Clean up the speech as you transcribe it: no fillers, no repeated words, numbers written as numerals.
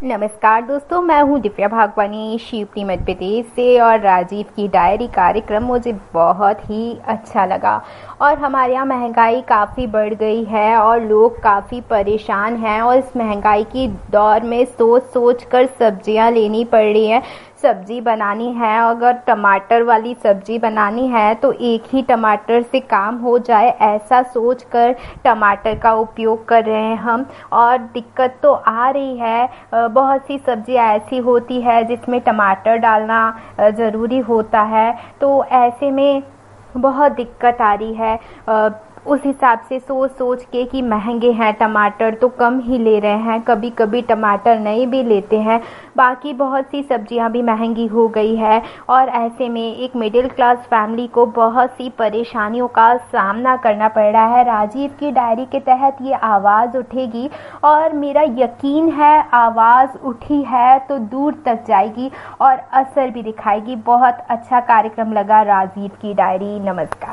नमस्कार दोस्तों, मैं हूं दिव्या भागवानी शिवपुरी मध्य प्रदेश से। और राजीव की डायरी कार्यक्रम मुझे बहुत ही अच्छा लगा। और हमारे यहाँ महंगाई काफ़ी बढ़ गई है और लोग काफ़ी परेशान हैं। और इस महंगाई की दौर में सोच सोच कर सब्जियाँ लेनी पड़ रही हैं। सब्जी बनानी है, अगर टमाटर वाली सब्जी बनानी है तो एक ही टमाटर से काम हो जाए, ऐसा सोच कर टमाटर का उपयोग कर रहे हैं हम। और दिक्कत तो आ रही है, बहुत सी सब्जियां ऐसी होती है जिसमें टमाटर डालना ज़रूरी होता है, तो ऐसे में बहुत दिक्कत आ रही है। उस हिसाब से सोच सोच के कि महंगे हैं टमाटर तो कम ही ले रहे हैं, कभी कभी टमाटर नहीं भी लेते हैं। बाकी बहुत सी सब्जियां भी महंगी हो गई है। और ऐसे में एक मिडिल क्लास फैमिली को बहुत सी परेशानियों का सामना करना पड़ रहा है। राजीव की डायरी के तहत ये आवाज़ उठेगी और मेरा यकीन है आवाज़ उठी है तो दूर तक जाएगी और असर भी दिखाएगी। बहुत अच्छा कार्यक्रम लगा राजीव की डायरी। नमस्कार।